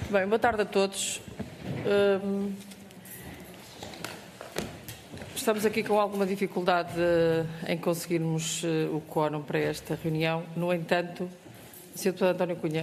Bem, boa tarde a todos. Estamos aqui com alguma dificuldade em conseguirmos o quórum para esta reunião. No entanto, Sr. Deputado António Cunha.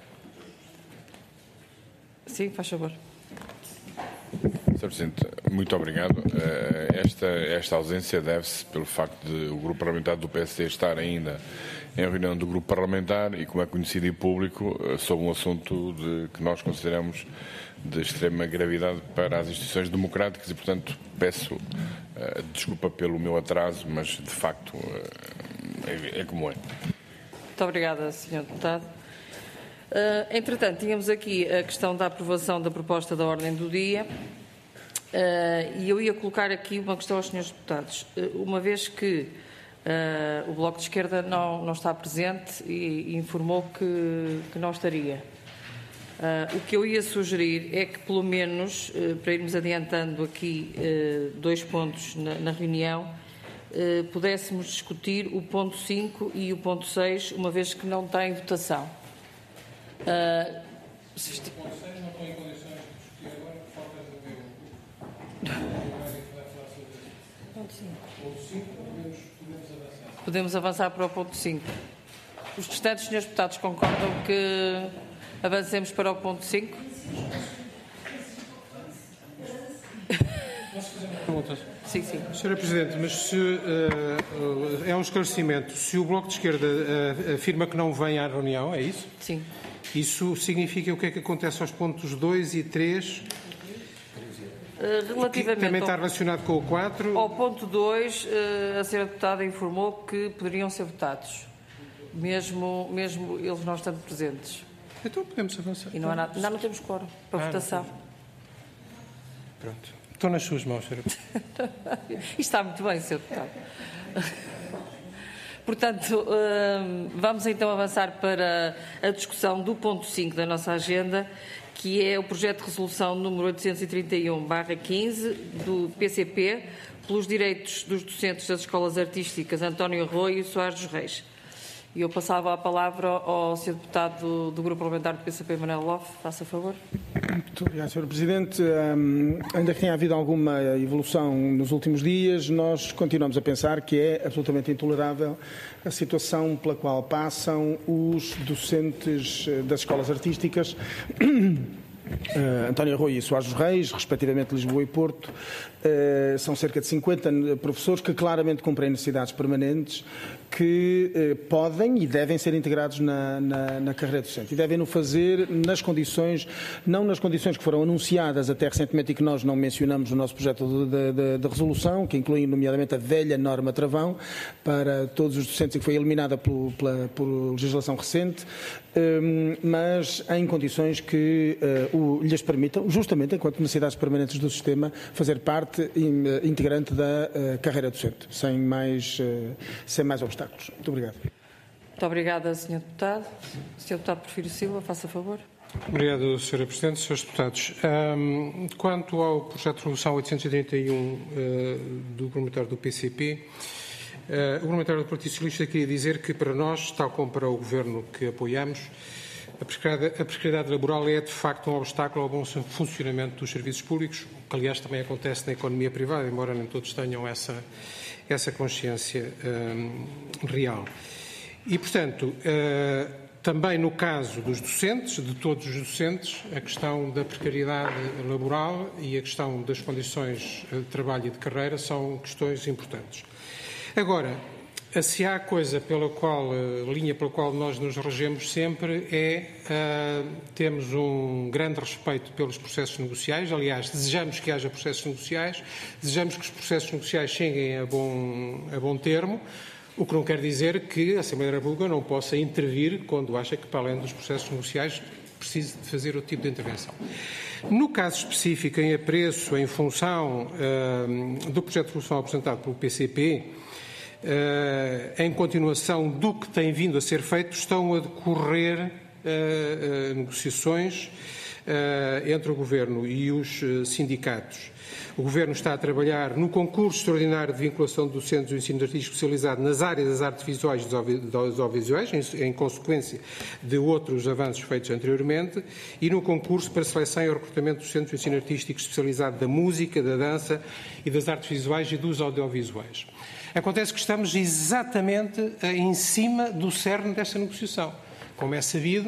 Sim, faz favor. Sr. Presidente, muito obrigado. Esta ausência deve-se pelo facto de o Grupo Parlamentar do PSD estar ainda em reunião do Grupo Parlamentar e, como é conhecido e público, sobre um assunto que nós consideramos de extrema gravidade para as instituições democráticas e, portanto, peço desculpa pelo meu atraso, mas, de facto, é como é. Muito obrigada, Sr. Deputado. Entretanto, tínhamos aqui a questão da aprovação da proposta da ordem do dia e eu ia colocar aqui uma questão aos senhores deputados. Uma vez que o Bloco de Esquerda não está presente e informou que não estaria. O que eu ia sugerir é que, pelo menos, para irmos adiantando aqui 2 pontos na reunião, pudéssemos discutir o ponto 5 e o ponto 6, uma vez que não tem votação. O ponto 6 não estou em condições de discutir agora, por falta de ponto 5, podemos avançar. Podemos avançar para o ponto 5. Os restantes senhores deputados concordam que avancemos para o ponto 5? Sim, sim. Sra. Presidente, mas se, é um esclarecimento. Se o Bloco de Esquerda afirma que não vem à reunião, é isso? Sim. Isso significa o que é que acontece aos pontos 2 e 3? Relativamente também está relacionado com o 4? Ao ponto 2, a Sra. Deputada informou que poderiam ser votados, mesmo eles não estando presentes. Então podemos avançar. E não há nada, ainda não temos quórum para votação. Pronto. Estou nas suas mãos, Sra. Isto está muito bem, Sr. Deputado. Portanto, vamos então avançar para a discussão do ponto 5 da nossa agenda, que é o projeto de resolução número 831/15 do PCP, pelos direitos dos docentes das escolas artísticas António Arroio e Soares dos Reis. E eu passava a palavra ao Sr. Deputado do Grupo Parlamentar do PCP, Manuel Lofe. Faça favor. Muito obrigado, Sr. Presidente. Ainda que tenha havido alguma evolução nos últimos dias, nós continuamos a pensar que é absolutamente intolerável a situação pela qual passam os docentes das escolas artísticas António Arroio e Soares dos Reis, respectivamente Lisboa e Porto. São cerca de 50 professores que claramente cumprem necessidades permanentes, que podem e devem ser integrados na carreira docente. E devem-no fazer nas condições, não nas condições que foram anunciadas até recentemente e que nós não mencionamos no nosso projeto de resolução, que incluem nomeadamente a velha norma travão para todos os docentes e que foi eliminada por legislação recente, mas em condições que lhes permitam, justamente enquanto necessidades permanentes do sistema, fazer parte integrante da carreira docente, sem mais obstáculos. Muito obrigado. Muito obrigada, Sr. Deputado. Sr. Deputado Porfírio Silva, faça favor. Obrigado, Sra. Presidente. Srs. Deputados, quanto ao projeto de resolução 831 do Parlamentar do PCP, o Parlamentar do Partido Socialista queria dizer que para nós, tal como para o Governo que apoiamos, a precariedade laboral é, de facto, um obstáculo ao bom funcionamento dos serviços públicos, que, aliás, também acontece na economia privada, embora nem todos tenham essa consciência real. E, portanto, também no caso dos docentes, de todos os docentes, a questão da precariedade laboral e a questão das condições de trabalho e de carreira são questões importantes. Agora, se há coisa linha pela qual nós nos regemos sempre temos um grande respeito pelos processos negociais. Aliás, desejamos que haja processos negociais, desejamos que os processos negociais cheguem a bom termo, o que não quer dizer que a Assembleia da República não possa intervir quando acha que, para além dos processos negociais, precise de fazer outro tipo de intervenção. No caso específico, em apreço, em função do projeto de resolução apresentado pelo PCP, em continuação do que tem vindo a ser feito, estão a decorrer negociações entre o Governo e os sindicatos. O Governo está a trabalhar no concurso extraordinário de vinculação de docentes do ensino artístico especializado nas áreas das artes visuais e dos audiovisuais, em consequência de outros avanços feitos anteriormente, e no concurso para seleção e recrutamento de docentes do ensino artístico especializado da música, da dança e das artes visuais e dos audiovisuais. Acontece que estamos exatamente em cima do cerne desta negociação. Como é sabido,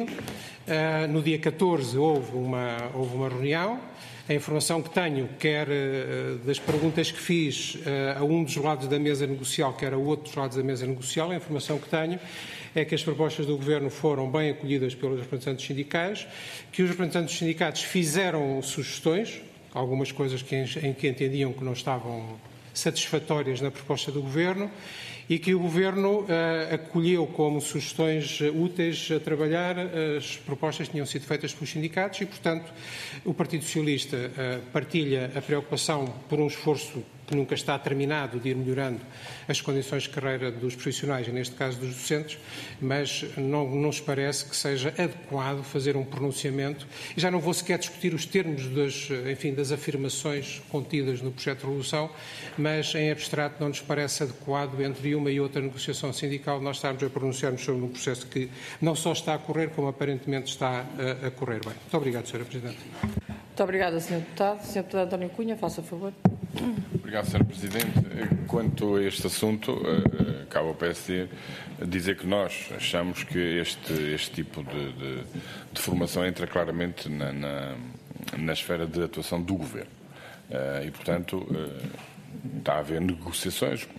no dia 14 houve uma reunião. A informação que tenho, quer das perguntas que fiz a um dos lados da mesa negocial, quer a outros lados da mesa negocial, a informação que tenho é que as propostas do Governo foram bem acolhidas pelos representantes sindicais, que os representantes dos sindicatos fizeram sugestões, algumas coisas em que entendiam que não estavam satisfatórias na proposta do Governo, e que o Governo acolheu como sugestões úteis a trabalhar as propostas que tinham sido feitas pelos sindicatos e, portanto, o Partido Socialista partilha a preocupação por um esforço que nunca está terminado de ir melhorando as condições de carreira dos profissionais, e neste caso dos docentes, mas não nos parece que seja adequado fazer um pronunciamento, e já não vou sequer discutir os termos das afirmações contidas no projeto de resolução, mas em abstrato não nos parece adequado entre uma e outra negociação sindical nós estarmos a pronunciar-nos sobre um processo que não só está a correr, como aparentemente está a correr bem. Muito obrigado, Sra. Presidente. Muito obrigada, Sr. Deputado. Sr. Deputado António Cunha, faça favor. Obrigado, Sr. Presidente. Quanto a este assunto, cabe ao PSD dizer que nós achamos que este tipo de formação entra claramente na esfera de atuação do Governo. E, portanto, está a haver negociações.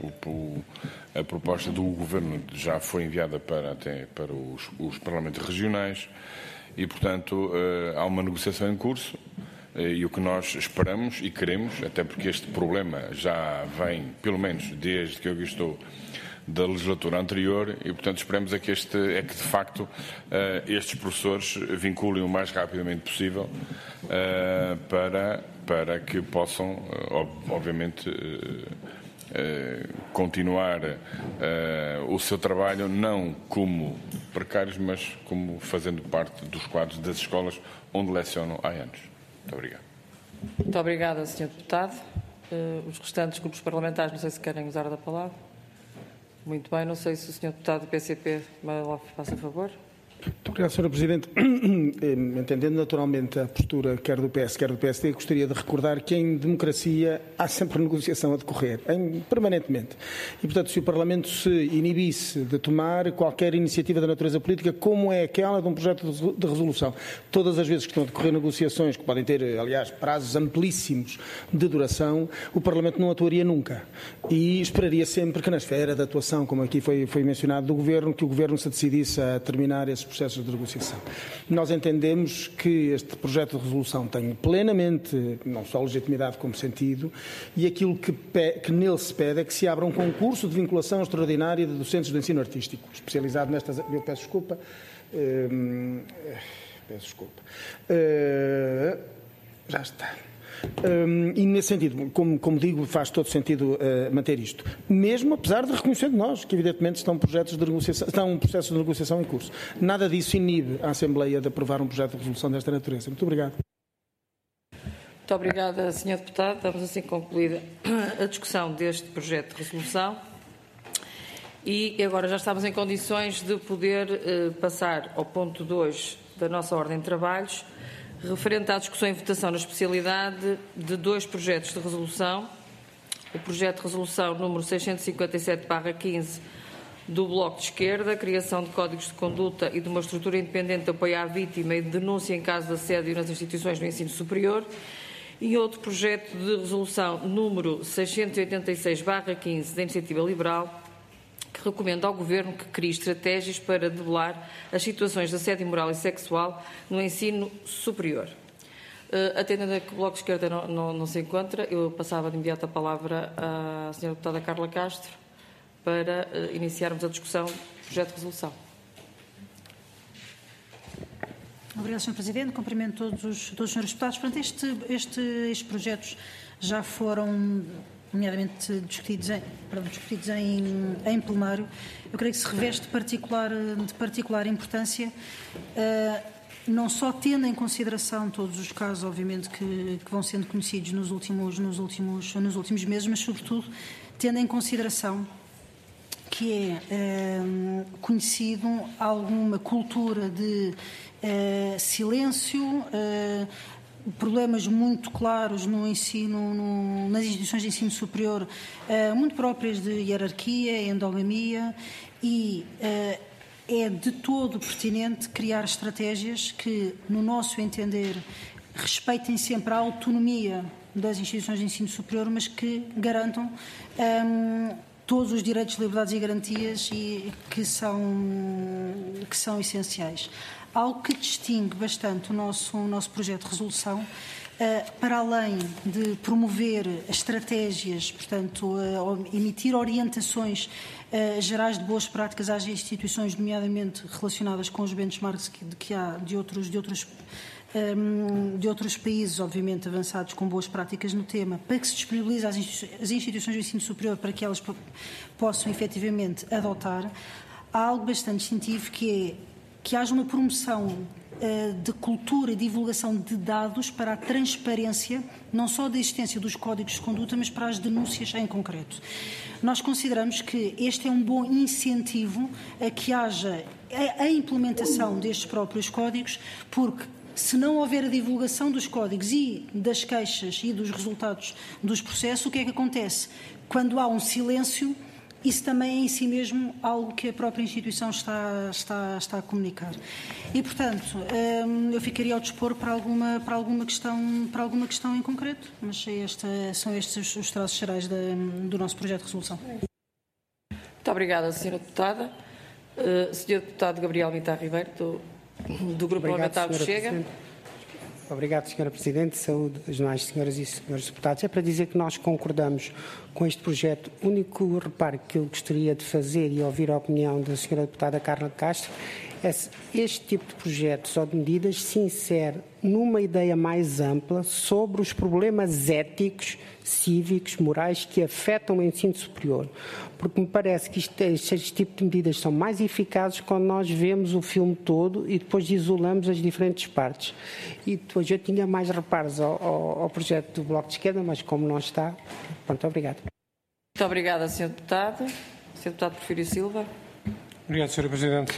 A proposta do Governo já foi enviada até para os Parlamentos regionais e, portanto, há uma negociação em curso. E o que nós esperamos e queremos, até porque este problema já vem, pelo menos, desde que eu estou da legislatura anterior, e, portanto, esperamos que de facto, estes professores vinculem o mais rapidamente possível para que possam, obviamente, continuar o seu trabalho, não como precários, mas como fazendo parte dos quadros das escolas onde lecionam há anos. Muito obrigado. Muito obrigada, Sr. Deputado. Os restantes grupos parlamentares, não sei se querem usar da palavra. Muito bem, não sei se o Sr. Deputado do PCP faça favor. Muito obrigado, Sra. Presidente. Entendendo naturalmente a postura quer do PS, quer do PSD, gostaria de recordar que em democracia há sempre negociação a decorrer, permanentemente. E, portanto, se o Parlamento se inibisse de tomar qualquer iniciativa da natureza política, como é aquela de um projeto de resolução, todas as vezes que estão a decorrer negociações, que podem ter, aliás, prazos amplíssimos de duração, o Parlamento não atuaria nunca. E esperaria sempre que na esfera de atuação, como aqui foi mencionado, do Governo, que o Governo se decidisse a terminar esses processos de negociação. Nós entendemos que este projeto de resolução tem plenamente, não só legitimidade como sentido, e aquilo que nele se pede é que se abra um concurso de vinculação extraordinária de docentes do ensino artístico, especializado nestas... Eu peço desculpa. Já está. E nesse sentido, como digo, faz todo sentido manter isto. Mesmo apesar de reconhecer de nós que evidentemente estão processos de negociação em curso. Nada disso inibe a Assembleia de aprovar um projeto de resolução desta natureza. Muito obrigado. Muito obrigada, Sr. Deputado. Damos assim concluída a discussão deste projeto de resolução. E agora já estamos em condições de poder passar ao ponto 2 da nossa ordem de trabalhos, referente à discussão e votação na especialidade de 2 projetos de resolução. O projeto de resolução número 657/15 do Bloco de Esquerda, criação de códigos de conduta e de uma estrutura independente de apoio à vítima e de denúncia em caso de assédio nas instituições do ensino superior. E outro projeto de resolução número 686/15 da Iniciativa Liberal, que recomenda ao Governo que crie estratégias para debelar as situações de assédio moral e sexual no ensino superior. Atendendo a que o Bloco de Esquerda não se encontra, eu passava de imediato a palavra à Sra. Deputada Carla Castro para iniciarmos a discussão do projeto de resolução. Obrigada, Sr. Presidente. Cumprimento todos os senhores deputados. Portanto, estes projetos já foram nomeadamente discutidos em plenário. Eu creio que se reveste de particular importância não só tendo em consideração todos os casos, obviamente, que vão sendo conhecidos nos últimos meses, mas, sobretudo, tendo em consideração que é conhecido alguma cultura de silêncio, problemas muito claros no ensino, nas instituições de ensino superior, muito próprias de hierarquia, endogamia, e é de todo pertinente criar estratégias que, no nosso entender, respeitem sempre a autonomia das instituições de ensino superior, mas que garantam todos os direitos, liberdades e garantias que são essenciais. Algo que distingue bastante o nosso projeto de resolução, para além de promover estratégias, portanto, emitir orientações gerais de boas práticas às instituições, nomeadamente relacionadas com os benchmarks que há de outros países, obviamente, avançados com boas práticas no tema, para que se disponibilize às instituições de ensino superior para que elas possam efetivamente adotar. Há algo bastante distintivo que haja uma promoção de cultura e divulgação de dados para a transparência, não só da existência dos códigos de conduta, mas para as denúncias em concreto. Nós consideramos que este é um bom incentivo a que haja a implementação destes próprios códigos, porque se não houver a divulgação dos códigos e das queixas e dos resultados dos processos, o que é que acontece? Quando há um silêncio, isso também é em si mesmo algo que a própria instituição está a comunicar. E, portanto, eu ficaria ao dispor para alguma questão em concreto, mas são estes os traços gerais do nosso projeto de resolução. Muito obrigada, Sra. Deputada. Sr. Deputado Gabriel Mitar Ribeiro, do Grupo Parlamentar do Chega. Obrigado, Sra. Presidente. Saúde às demais senhoras e senhores deputados. É para dizer que nós concordamos com este projeto. O único reparo que eu gostaria de fazer e ouvir a opinião da Sra. Deputada Carla Castro é se este tipo de projetos ou de medidas se insere numa ideia mais ampla sobre os problemas éticos, cívicos, morais que afetam o ensino superior. Porque me parece que este tipo de medidas são mais eficazes quando nós vemos o filme todo e depois isolamos as diferentes partes. E depois eu tinha mais reparos ao projeto do Bloco de Esquerda, mas como não está, pronto, obrigado. Muito obrigada, Sr. Deputado. Sr. Deputado Porfírio Silva. Obrigado, Sra. Presidente.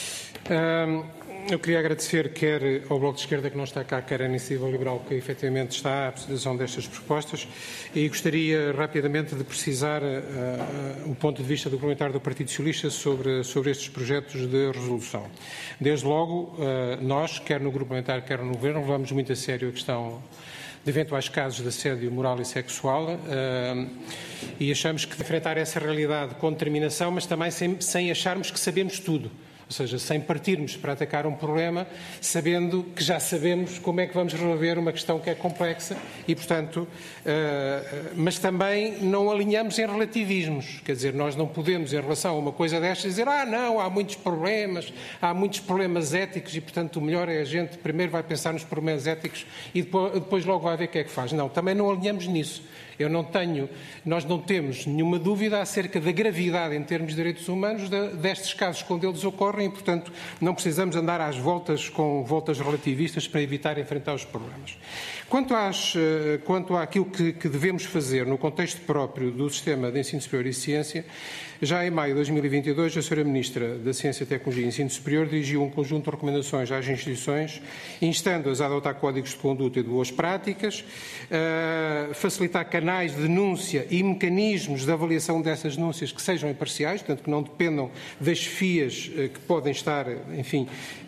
Eu queria agradecer quer ao Bloco de Esquerda que não está cá, quer à Iniciativa Liberal que efetivamente está à apresentação destas propostas, e gostaria rapidamente de precisar o ponto de vista do parlamentar do Partido Socialista sobre estes projetos de resolução. Desde logo, nós, quer no Grupo Parlamentar, quer no Governo, levamos muito a sério a questão de eventuais casos de assédio moral e sexual e achamos que enfrentar essa realidade com determinação, mas também sem acharmos que sabemos tudo. Ou seja, sem partirmos para atacar um problema, sabendo que já sabemos como é que vamos resolver uma questão que é complexa e, portanto, mas também não alinhamos em relativismos. Quer dizer, nós não podemos, em relação a uma coisa destas, dizer não, há muitos problemas éticos e, portanto, o melhor é a gente primeiro vai pensar nos problemas éticos e depois logo vai ver o que é que faz. Não, também não alinhamos nisso. Nós não temos nenhuma dúvida acerca da gravidade em termos de direitos humanos destes casos quando eles ocorrem e, portanto, não precisamos andar às voltas com voltas relativistas para evitar enfrentar os problemas. Quanto àquilo que devemos fazer no contexto próprio do sistema de ensino superior e ciência, já em maio de 2022, a Sra. Ministra da Ciência, Tecnologia e Ensino Superior dirigiu um conjunto de recomendações às instituições, instando-as a adotar códigos de conduta e de boas práticas, facilitar canais de denúncia e mecanismos de avaliação dessas denúncias que sejam imparciais, portanto, que não dependam das chefias que podem estar, enfim,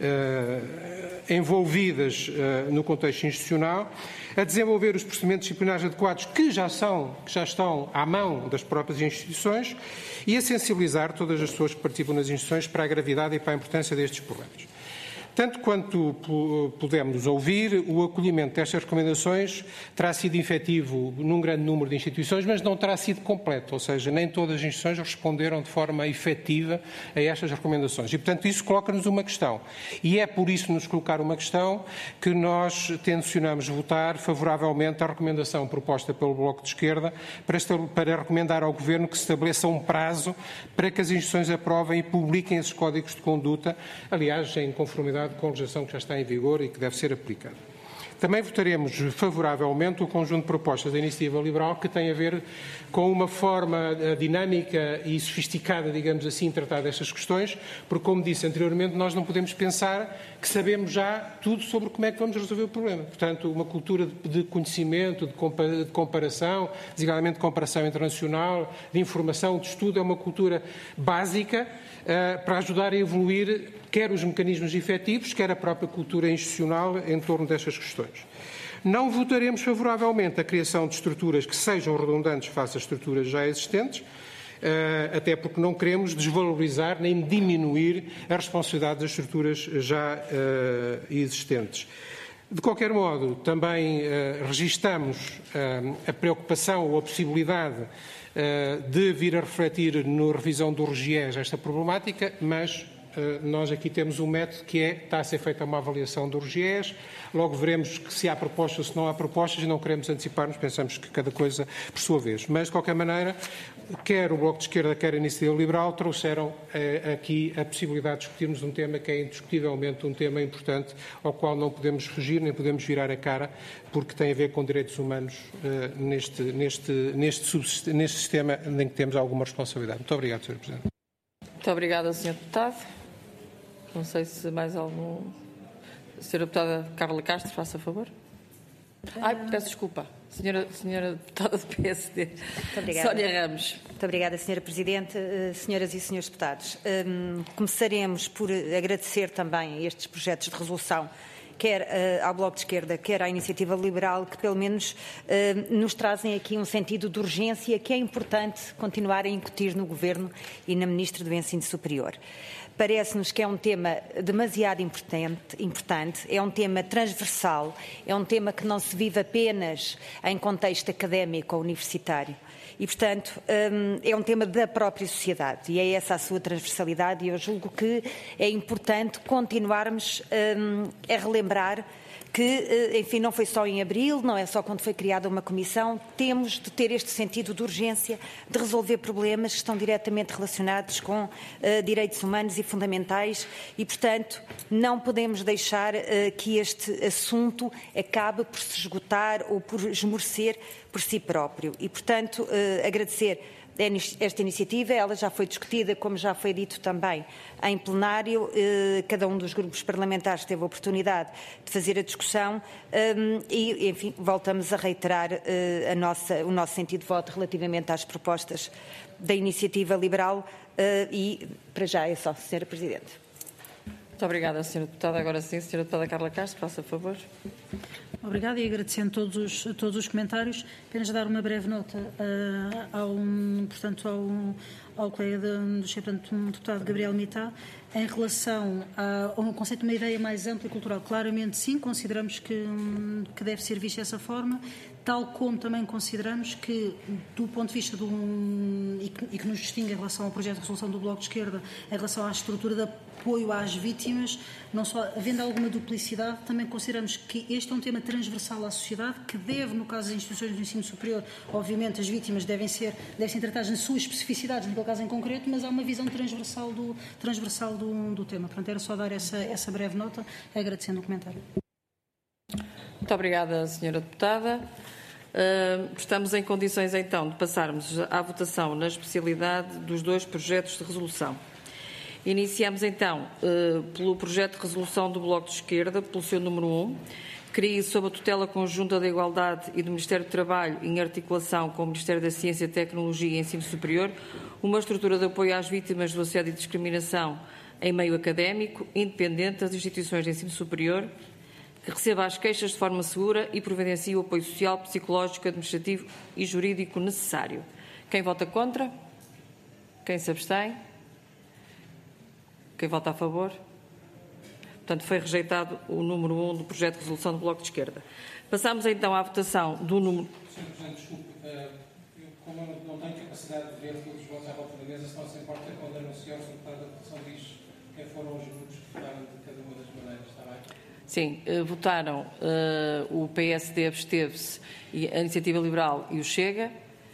envolvidas no contexto institucional, a desenvolver os procedimentos disciplinares adequados que já estão à mão das próprias instituições e a sensibilizar todas as pessoas que participam nas instituições para a gravidade e para a importância destes problemas. Tanto quanto pudemos ouvir, o acolhimento destas recomendações terá sido efetivo num grande número de instituições, mas não terá sido completo, ou seja, nem todas as instituições responderam de forma efetiva a estas recomendações. E, portanto, isso coloca-nos uma questão. E é por isso nos colocar uma questão que nós tencionamos votar favoravelmente à recomendação proposta pelo Bloco de Esquerda para recomendar ao Governo que se estabeleça um prazo para que as instituições aprovem e publiquem esses códigos de conduta, aliás, em conformidade conformidade com a legislação que já está em vigor e que deve ser aplicada. Também votaremos favoravelmente o conjunto de propostas da Iniciativa Liberal que tem a ver com uma forma dinâmica e sofisticada, digamos assim, de tratar destas questões, porque, como disse anteriormente, nós não podemos pensar que sabemos já tudo sobre como é que vamos resolver o problema. Portanto, uma cultura de conhecimento, de comparação, designadamente de comparação internacional, de informação, de estudo, é uma cultura básica para ajudar a evoluir quer os mecanismos efetivos, quer a própria cultura institucional em torno destas questões. Não votaremos favoravelmente a criação de estruturas que sejam redundantes face às estruturas já existentes, até porque não queremos desvalorizar nem diminuir a responsabilidade das estruturas já existentes. De qualquer modo, também registamos a preocupação ou a possibilidade de vir a refletir na revisão do RGES esta problemática, mas nós aqui temos um método que está a ser feita uma avaliação do RGES, logo veremos se há propostas ou se não há propostas e não queremos antecipar-nos, pensamos que cada coisa por sua vez. Mas, de qualquer maneira, quer o Bloco de Esquerda, quer a Iniciativa Liberal trouxeram aqui a possibilidade de discutirmos um tema que é indiscutivelmente um tema importante, ao qual não podemos fugir nem podemos virar a cara, porque tem a ver com direitos humanos neste sistema em que temos alguma responsabilidade. Muito obrigado, Sr. Presidente. Muito obrigada, Sr. Deputado. Não sei se mais algum... Sra. Deputada Carla Castro, faça favor. Peço desculpa. Senhora Deputada do PSD. Muito obrigada. Sónia Ramos. Muito obrigada, Sra. Presidente. Senhoras e Senhores Deputados, começaremos por agradecer também estes projetos de resolução, quer ao Bloco de Esquerda, quer à Iniciativa Liberal, que pelo menos nos trazem aqui um sentido de urgência que é importante continuar a incutir no Governo e na Ministra do Ensino Superior. Parece-nos que é um tema demasiado importante, é um tema transversal, é um tema que não se vive apenas em contexto académico ou universitário. E, portanto, é um tema da própria sociedade e é essa a sua transversalidade e eu julgo que é importante continuarmos a relembrar que, enfim, não foi só em abril, não é só quando foi criada uma comissão, temos de ter este sentido de urgência de resolver problemas que estão diretamente relacionados com direitos humanos e fundamentais e, portanto, não podemos deixar que este assunto acabe por se esgotar ou por esmorecer por si próprio. E, portanto, agradecer esta iniciativa, ela já foi discutida, como já foi dito também, em plenário. Cada um dos grupos parlamentares teve a oportunidade de fazer a discussão e, enfim, voltamos a reiterar o nosso sentido de voto relativamente às propostas da Iniciativa Liberal e, para já, é só, Sra. Presidente. Muito obrigada, Sra. Deputada. Agora sim, Sra. Deputada Carla Castro, faça favor. Obrigada e agradecendo todos os comentários. Apenas dar uma breve nota ao colega do Sr. Deputado Gabriel Mitá, em relação ao conceito de uma ideia mais ampla e cultural. Claramente, sim, consideramos que deve ser visto dessa forma, tal como também consideramos que, do ponto de vista e que nos distingue em relação ao projeto de resolução do Bloco de Esquerda, em relação à estrutura de apoio às vítimas, não só havendo alguma duplicidade, também consideramos que este é um tema transversal à sociedade, que deve, no caso das instituições do ensino superior, obviamente as vítimas devem ser tratadas nas suas especificidades, naquele caso em concreto, mas há uma visão transversal do tema. Portanto, era só dar essa breve nota, agradecendo o comentário. Muito obrigada, Sra. Deputada. Estamos em condições, então, de passarmos à votação na especialidade dos dois projetos de resolução. Iniciamos, então, pelo projeto de resolução do Bloco de Esquerda, pelo seu número 1, cria, sob a tutela conjunta da Igualdade e do Ministério do Trabalho, em articulação com o Ministério da Ciência, Tecnologia e Ensino Superior, uma estrutura de apoio às vítimas do assédio e discriminação em meio académico, independente das instituições de ensino superior, que receba as queixas de forma segura e providencie o apoio social, psicológico, administrativo e jurídico necessário. Quem vota contra? Quem se abstém? Quem vota a favor? Portanto, foi rejeitado o número 1 do projeto de resolução do Bloco de Esquerda. Passamos então à votação do número... Sr. Presidente, desculpe, como eu não tenho capacidade de ver todos os votos à volta da mesa, se não se importa quando anunciar o Sr. Deputado da votação diz quem foram os grupos que votaram de cada uma das maneiras, está bem? Sim, votaram o PSD, absteve-se, a Iniciativa Liberal e o Chega.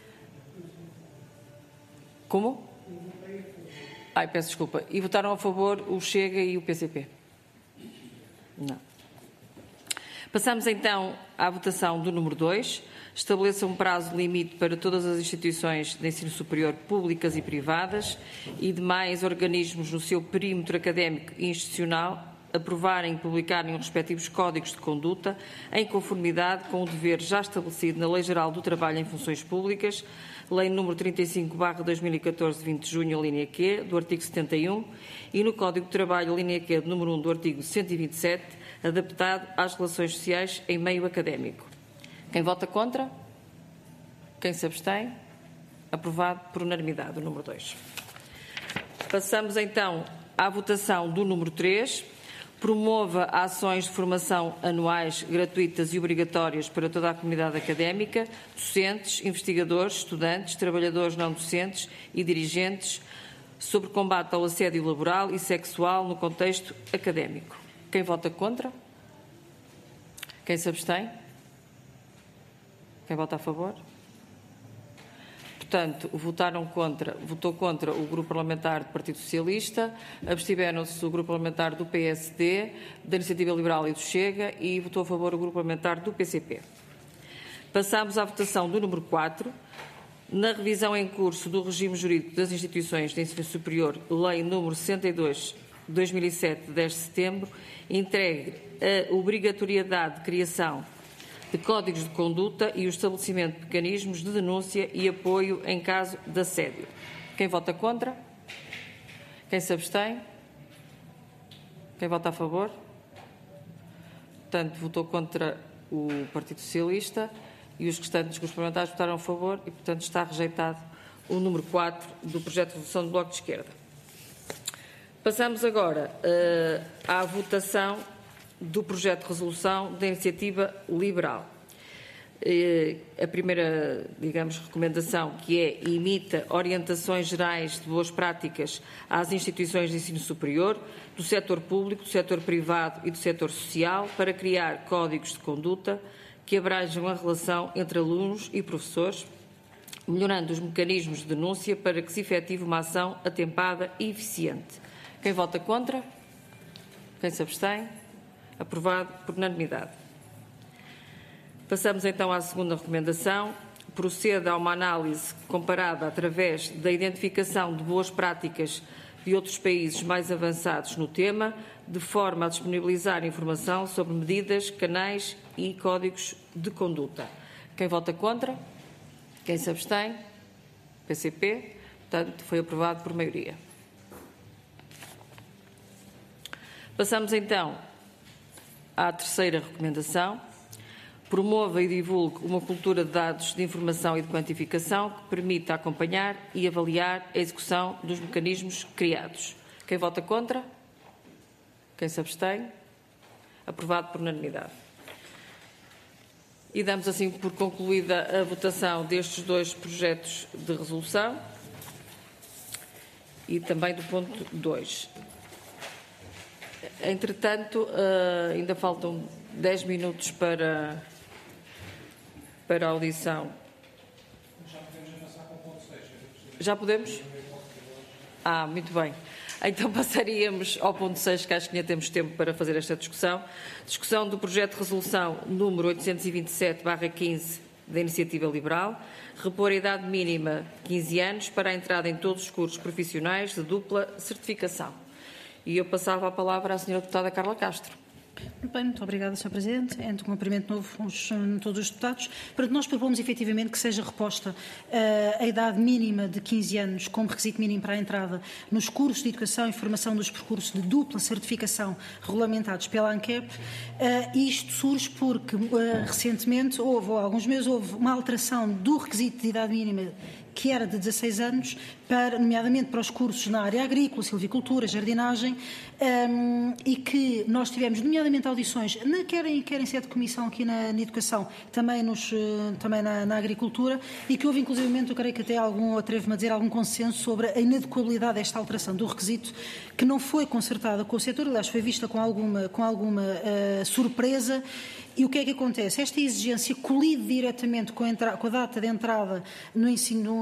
Como? Peço desculpa. E votaram a favor o Chega e o PCP. Não. Passamos então à votação do número 2. Estabeleça um prazo limite para todas as instituições de ensino superior públicas e privadas e demais organismos no seu perímetro académico e institucional aprovarem e publicarem os respectivos códigos de conduta em conformidade com o dever já estabelecido na Lei Geral do Trabalho em Funções Públicas, Lei nº 35/2014, 20 de junho, linha Q, do artigo 71, e no Código de Trabalho, linha Q, do número 1 do artigo 127, adaptado às relações sociais em meio académico. Quem vota contra? Quem se abstém? Aprovado por unanimidade, o número 2. Passamos então à votação do número 3. Promova ações de formação anuais gratuitas e obrigatórias para toda a comunidade académica, docentes, investigadores, estudantes, trabalhadores não docentes e dirigentes sobre combate ao assédio laboral e sexual no contexto académico. Quem vota contra? Quem se abstém? Quem vota a favor? Portanto, votou contra o Grupo Parlamentar do Partido Socialista, abstiveram-se o Grupo Parlamentar do PSD, da Iniciativa Liberal e do Chega e votou a favor o Grupo Parlamentar do PCP. Passamos à votação do número 4. Na revisão em curso do regime jurídico das instituições de ensino superior, Lei nº 62/2007, de 10 de setembro, entregue a obrigatoriedade de criação de códigos de conduta e o estabelecimento de mecanismos de denúncia e apoio em caso de assédio. Quem vota contra? Quem se abstém? Quem vota a favor? Portanto, votou contra o Partido Socialista e os restantes grupos parlamentares votaram a favor e, portanto, está rejeitado o número 4 do projeto de resolução do Bloco de Esquerda. Passamos agora à votação do projeto de resolução da Iniciativa Liberal. A primeira, recomendação, que é imita orientações gerais de boas práticas às instituições de ensino superior, do setor público, do setor privado e do setor social, para criar códigos de conduta que abranjam a relação entre alunos e professores, melhorando os mecanismos de denúncia para que se efetive uma ação atempada e eficiente. Quem vota contra? Quem se abstém? Aprovado por unanimidade. Passamos então à segunda recomendação. Proceda a uma análise comparada através da identificação de boas práticas de outros países mais avançados no tema, de forma a disponibilizar informação sobre medidas, canais e códigos de conduta. Quem vota contra? Quem se abstém? PCP. Portanto, foi aprovado por maioria. Passamos então à terceira recomendação. Promova e divulgue uma cultura de dados de informação e de quantificação que permita acompanhar e avaliar a execução dos mecanismos criados. Quem vota contra? Quem se abstém? Aprovado por unanimidade. E damos assim por concluída a votação destes dois projetos de resolução e também do ponto 2. Entretanto, ainda faltam 10 minutos para a audição. Já podemos avançar com o ponto 6. Já podemos? Muito bem. Então passaríamos ao ponto 6, que acho que ainda temos tempo para fazer esta discussão. Discussão do projeto de resolução número 827/15 da Iniciativa Liberal, repor a idade mínima de 15 anos para a entrada em todos os cursos profissionais de dupla certificação. E eu passava a palavra à Sra. Deputada Carla Castro. Bem, muito obrigada, Sr. Presidente. Entre um cumprimento novo a todos os deputados. Nós propomos efetivamente que seja reposta a idade mínima de 15 anos como requisito mínimo para a entrada nos cursos de educação e formação dos percursos de dupla certificação regulamentados pela ANCAP. Isto surge porque recentemente, há alguns meses, houve uma alteração do requisito de idade mínima que era de 16 anos, nomeadamente para os cursos na área agrícola, silvicultura, jardinagem, e que nós tivemos, nomeadamente, audições, quer em sede de comissão aqui na educação, também na agricultura, e que houve, inclusivamente, eu creio que até atrevo-me a dizer, algum consenso sobre a inadequabilidade desta alteração do requisito, que não foi concertada com o setor, aliás, foi vista com alguma surpresa. E o que é que acontece? Esta exigência colide diretamente com a data de entrada no ensino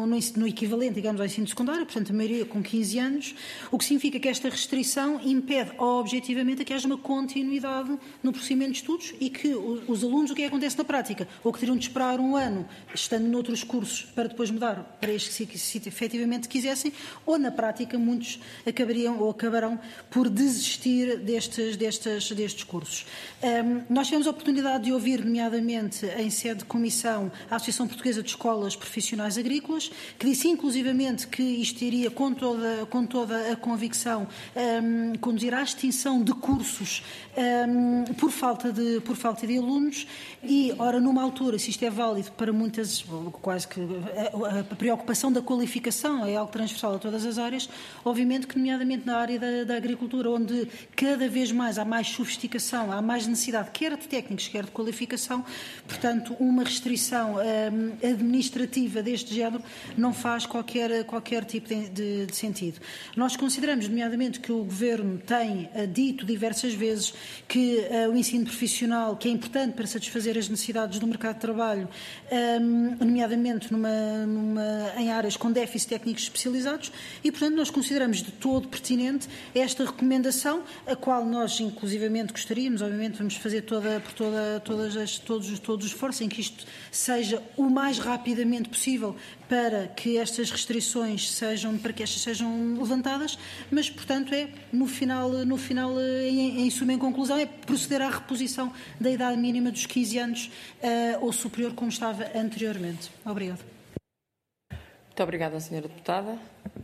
no equivalente, digamos, ao ensino secundário, portanto, a maioria com 15 anos, o que significa que esta restrição impede, objetivamente, que haja uma continuidade no procedimento de estudos e que os alunos, o que acontece na prática? Ou que teriam de esperar um ano, estando noutros cursos, para depois mudar para este que se efetivamente quisessem, ou na prática muitos acabarão por desistir destes cursos. Nós tivemos a oportunidade de ouvir, nomeadamente em sede de comissão, a Associação Portuguesa de Escolas Profissionais Agrícolas, que disse inclusivamente que isto iria, com toda a convicção, conduzir à extinção de cursos por falta de alunos e, ora, numa altura, se isto é válido para muitas, quase que a preocupação da qualificação é algo transversal a todas as áreas, obviamente que, nomeadamente na área da agricultura, onde cada vez mais há mais sofisticação, há mais necessidade, quer de técnicos, quer de qualificação, portanto, uma restrição administrativa deste género não faz qualquer tipo de sentido. Nós consideramos, nomeadamente, que o Governo tem dito diversas vezes que o ensino profissional, que é importante para satisfazer as necessidades do mercado de trabalho, nomeadamente em áreas com déficit técnicos especializados, e, portanto, nós consideramos de todo pertinente esta recomendação, a qual nós, inclusivamente, gostaríamos, obviamente, vamos fazer todos os esforços em que isto seja o mais rapidamente possível para que estas restrições sejam levantadas, mas, portanto, no final, em suma, em conclusão, é proceder à reposição da idade mínima dos 15 anos ou superior, como estava anteriormente. Obrigada. Muito obrigada, Sra. Deputada.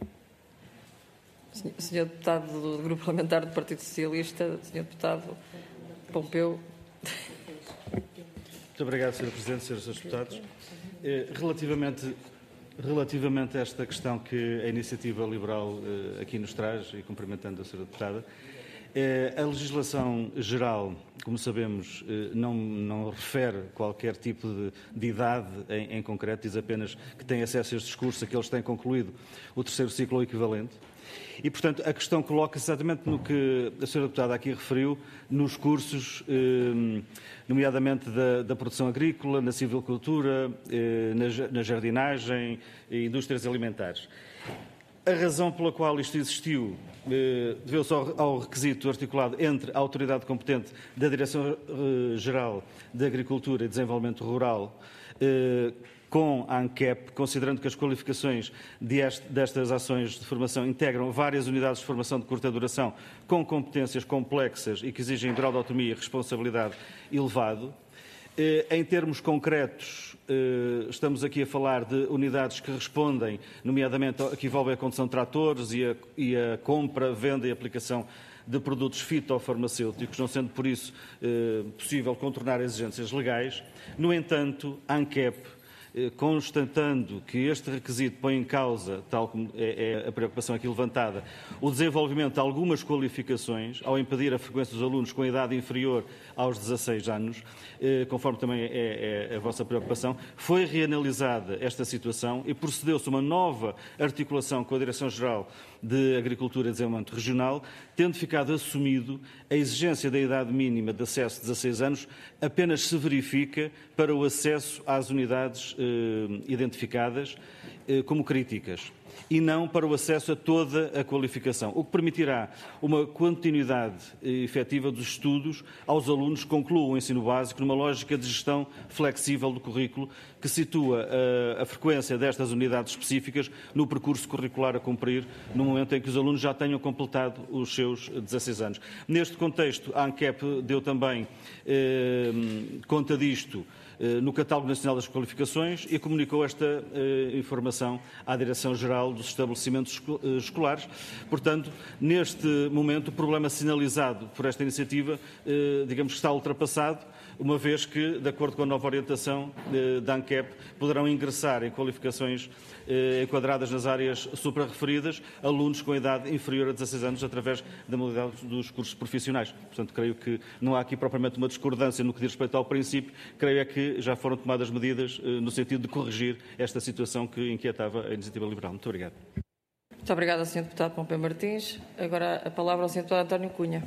Sr. Deputado do Grupo Parlamentar do Partido Socialista, Sr. Deputado Pompeu. Muito obrigado, Sr. Presidente, Srs. Deputados. Relativamente a esta questão que a Iniciativa Liberal aqui nos traz, e cumprimentando a Sra. Deputada, a legislação geral, como sabemos, não refere qualquer tipo de idade em concreto, diz apenas que têm acesso a estes cursos aqueles que têm concluído o terceiro ciclo ou equivalente. E, portanto, a questão coloca-se exatamente no que a Sra. Deputada aqui referiu, nos cursos, nomeadamente da produção agrícola, na silvicultura, na jardinagem e indústrias alimentares. A razão pela qual isto existiu deveu-se ao requisito articulado entre a autoridade competente da Direção-Geral de Agricultura e Desenvolvimento Rural com a ANCAP, considerando que as qualificações destas ações de formação integram várias unidades de formação de curta duração com competências complexas e que exigem grau de autonomia e responsabilidade elevado. Em termos concretos, estamos aqui a falar de unidades que respondem, nomeadamente, que envolvem a condução de tratores e a compra, venda e aplicação de produtos fitofarmacêuticos, não sendo por isso possível contornar exigências legais. No entanto, a ANCAP, constatando que este requisito põe em causa, tal como é a preocupação aqui levantada, o desenvolvimento de algumas qualificações, ao impedir a frequência dos alunos com idade inferior aos 16 anos, conforme também é a vossa preocupação, foi reanalisada esta situação e procedeu-se a uma nova articulação com a Direção-Geral de Agricultura e Desenvolvimento Regional, tendo ficado assumido a exigência da idade mínima de acesso de 16 anos apenas se verifica para o acesso às unidades identificadas como críticas e não para o acesso a toda a qualificação, o que permitirá uma continuidade efetiva dos estudos aos alunos que concluam o ensino básico numa lógica de gestão flexível do currículo que situa a frequência destas unidades específicas no percurso curricular a cumprir no momento em que os alunos já tenham completado os seus 16 anos. Neste contexto, a ANCAP deu também conta disto no Catálogo Nacional das Qualificações e comunicou esta informação à Direção-Geral dos Estabelecimentos Escolares. Portanto, neste momento, o problema sinalizado por esta iniciativa, digamos que está ultrapassado, uma vez que, de acordo com a nova orientação da ANCAP, poderão ingressar em qualificações enquadradas nas áreas suprarreferidas alunos com idade inferior a 16 anos através da modalidade dos cursos profissionais. Portanto, creio que não há aqui propriamente uma discordância no que diz respeito ao princípio, creio é que já foram tomadas medidas no sentido de corrigir esta situação que inquietava a Iniciativa Liberal. Muito obrigado. Muito obrigada, Sr. Deputado Pompeu Martins. Agora a palavra ao Sr. Deputado António Cunha.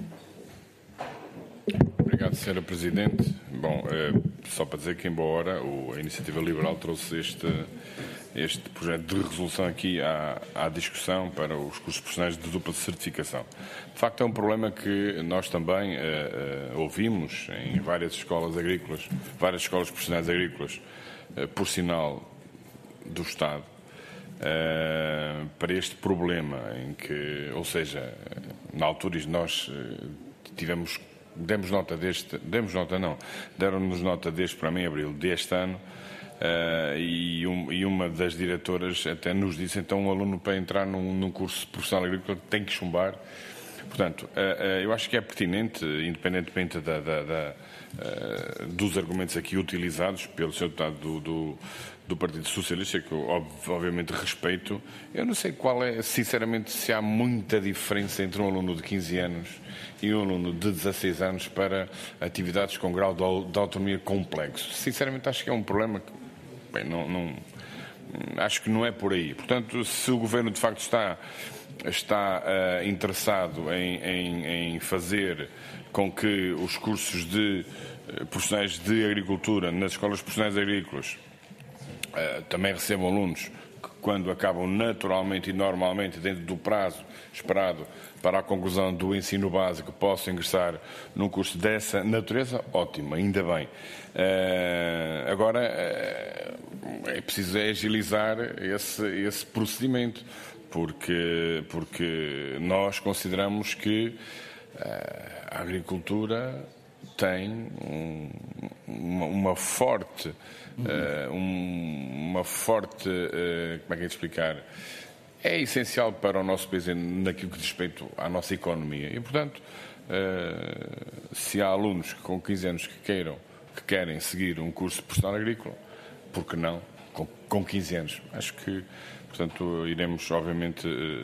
Obrigado, Sra. Presidente. Bom, só para dizer que, embora a Iniciativa Liberal trouxe este projeto de resolução aqui à discussão para os cursos profissionais de dupla certificação. De facto, é um problema que nós também ouvimos em várias escolas agrícolas, várias escolas profissionais agrícolas, por sinal do Estado, para este problema em que, ou seja, na altura nós deram-nos nota deste para mim, abril deste ano, e uma das diretoras até nos disse, então um aluno para entrar num curso profissional agrícola tem que chumbar. Portanto, eu acho que é pertinente, independentemente dos argumentos aqui utilizados pelo Sr. Deputado do Partido Socialista, que eu obviamente respeito, eu não sei qual é, sinceramente, se há muita diferença entre um aluno de 15 anos e um aluno de 16 anos para atividades com grau de autonomia complexo. Sinceramente, acho que é um problema que, bem, acho que não é por aí. Portanto, se o Governo de facto está interessado em fazer com que os cursos de profissionais de agricultura nas escolas profissionais agrícolas também recebam alunos que, quando acabam naturalmente e normalmente dentro do prazo esperado para a conclusão do ensino básico, possam ingressar num curso dessa natureza, ótimo, ainda bem. Agora, é preciso agilizar esse procedimento, porque nós consideramos que a agricultura tem uma forte, como é que é de explicar, é essencial para o nosso país naquilo que diz respeito à nossa economia. E, portanto, se há alunos com 15 anos que querem seguir um curso profissional agrícola, por que não com 15 anos? Acho que, portanto, iremos, obviamente,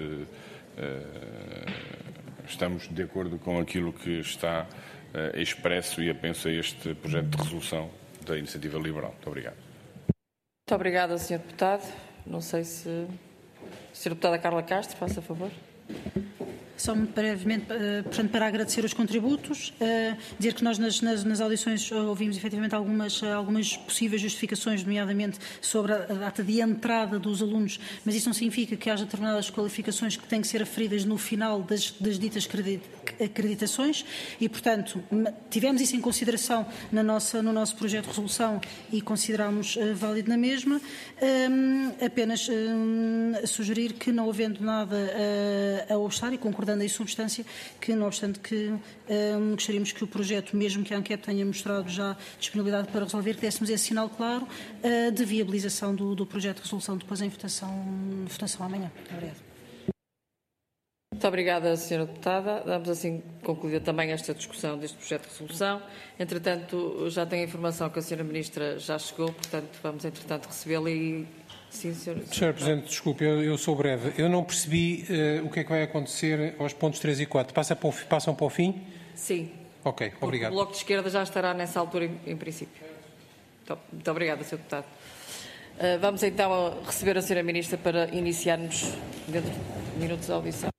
estamos de acordo com aquilo que está expresso e apenso a este projeto de resolução da Iniciativa Liberal. Muito obrigado. Muito obrigada, Sr. Deputado. Não sei se a Sra. Deputada Carla Castro, faça favor. Só muito brevemente, portanto, para agradecer os contributos, dizer que nós nas audições ouvimos efetivamente algumas possíveis justificações, nomeadamente sobre a data de entrada dos alunos, mas isso não significa que haja determinadas qualificações que têm que ser aferidas no final das ditas acreditações e, portanto, tivemos isso em consideração no nosso projeto de resolução e consideramos válido na mesma. Apenas sugerir que, não havendo nada a obstar e concordando em substância, que não obstante que gostaríamos que o projeto, mesmo que a ANCAP tenha mostrado já disponibilidade para resolver, que dessemos esse sinal claro de viabilização do projeto de resolução depois em votação amanhã. Obrigada. Muito obrigada, Sra. Deputada. Damos assim concluída também esta discussão deste projeto de resolução. Entretanto, já tenho a informação que a Sra. Ministra já chegou, portanto, vamos, entretanto, recebê-la e... Sim, Sr. Presidente, desculpe, eu sou breve. Eu não percebi o que é que vai acontecer aos pontos 3 e 4. Passam para o fim? Sim. Ok, obrigado. O Bloco de Esquerda já estará nessa altura, em princípio. Muito obrigada, Sr. Deputado. Vamos então receber a Sra. Ministra para iniciarmos dentro de minutos a audição.